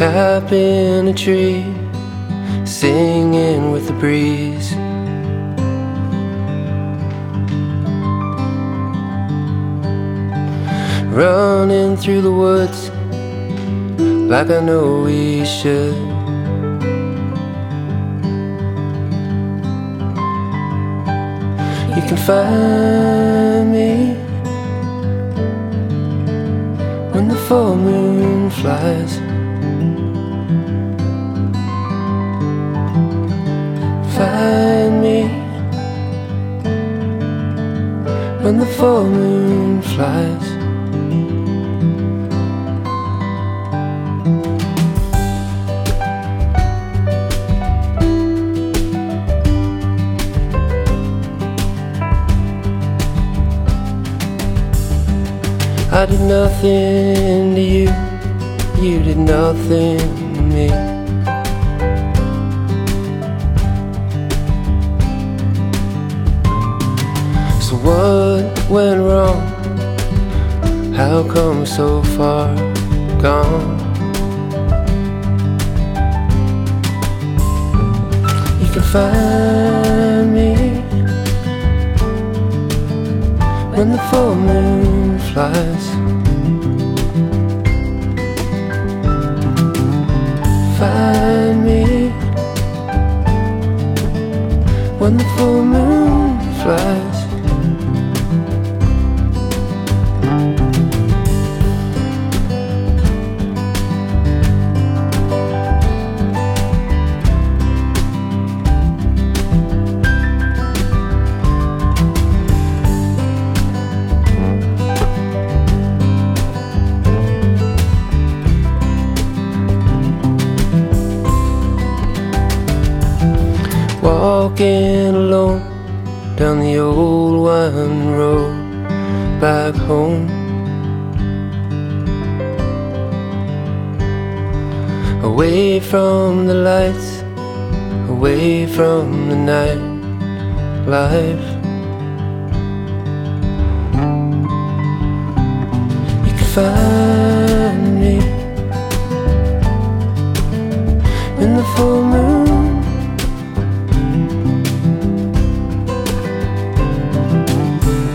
Tapping a tree, singing with the breeze. Running through the woods like I know we should. You can find me when the full moon flies. Find me when the full moon flies. I did nothing to you, you did nothing to me. So what went wrong? How come so far gone? You can find me when the full moon flies. Find me when the full moon flies. Walking alone down the old wine road back home, away from the lights, away from the night life. You can find me when the full moon.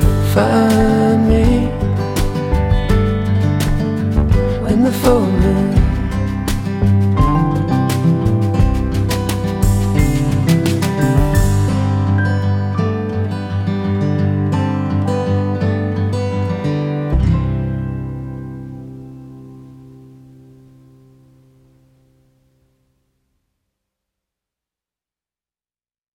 Find me when the full moon